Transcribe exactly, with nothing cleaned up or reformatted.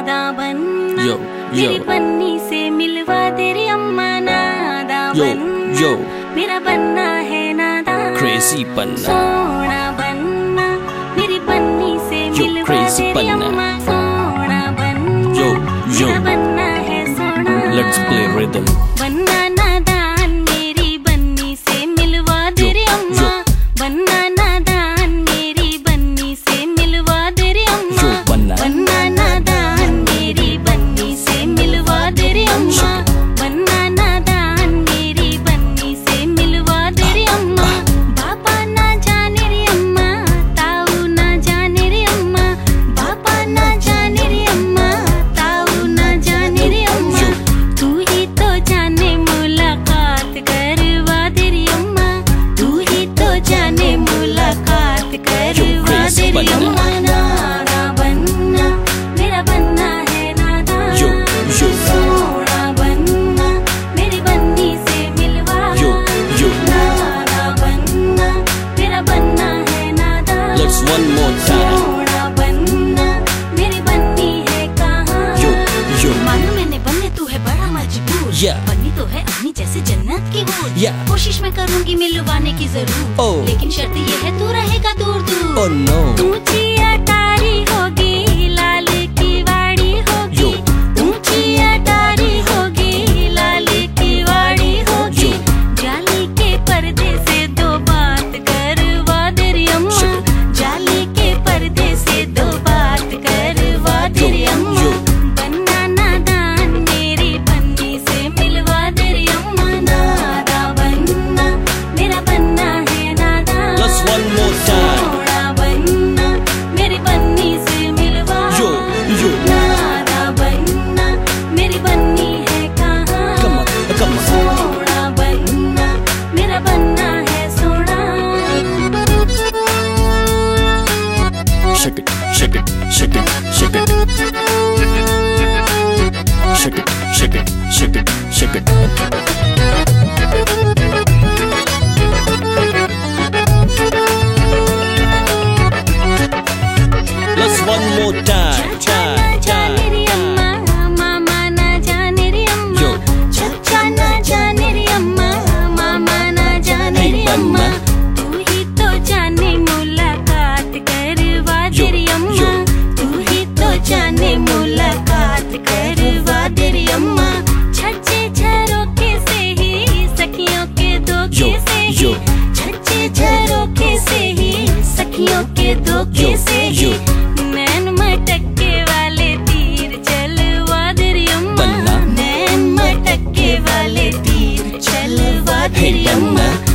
नादा बनना yo, मेरी yo, बन्नी से मिलवा तेरी अम्मा नादा yo, बनना yo, मेरा बनना है नादा crazy बनना, सोना बनना मेरी बन्नी से yo, मिलवा crazy तेरी बनना, अम्मा सोना बनना yo, yo, मेरा बनना है सोना let's play rhythm, बनना नादान मेरी बन्नी से मिलवा तेरी अम्मा बनना नादान मेरी बन्नी से मिलवा तेरी अम्मा yo, बनना, बनना नादान मेरी बन्नी से मिलवा तेरी अम्मा बनना नादान मेरी बन्नी से मिलवा तेरी अम्मा बापा ना जाने रे अम्मा ताऊ ना जाने रे अम्मा बापा ना जाने रे अम्मा ताऊ ना जाने रे अम्मा तू ही तो जाने मुलाकात करवा तेरी अम्मा तू ही तो जाने मुलाकात करवा तेरी अम्मा नादा बनना मेरा बनना है नादा yo, yo, सोना बनना मेरी बन्नी से मिलवा yo, yo, नादा बनना मेरा बनना है नादा let's one more time, सोना बनना मेरी बन्नी है कहाँ yo, yo, मालूम मैंने बनने तू है बड़ा मजबूर Yeah. बन्नी तो है अपनी जैसे जन्नत की हूर Yeah. कोशिश मैं करूंगी मिलवाने की जरूर Oh. लेकिन शर्त ये है तू रहेगा दूर दूर oh no, ऊंची अटारी होगी लाल की वाड़ी होगी Yo. ऊंची अटारी होगी लाल की वाड़ी होगी जाली के पर्दे से दो बात करवा तेरी अम्मा जाली के पर्दे से दो बात करवा तेरी अम्मा yo, बनना नादान मेरी बन्नी से मिलवा तेरी अम्मा नादा बनना मेरा बनना है नादा let's one more time, सोना बनना मेरी बन्नी से मिलवा yo, yo, नादा बनना मेरी बन्नी है कहाँ come on, come on, सोना बनना मेरा बनना है सोना shake it, shake it, shake it, shake it, shake it, shake it, shake it, shake it. Let's one more time, time, जाने रे time, अम्मा मामा ना जाने रे अम्मा yo, चचा ना जाने रे अम्मा मामा ना जाने Hey, रे अम्मा बनना। तू ही तो जाने मुलाकात करवा Yo, तेरी अम्मा yo। तू ही तो जाने मुलाकात करवा तेरी अम्मा छज्जे झरोके से ही सखियों के धोखे Yo, से yo। ही छज्जे झरोके से ही सखियों के धोखे Yo, से yo। ही नैन मटके वाले तीर चलवा तेरी अम्मा बनना। नैन मटके वाले तीर चलवा Hey, तेरी अम्मा बनना।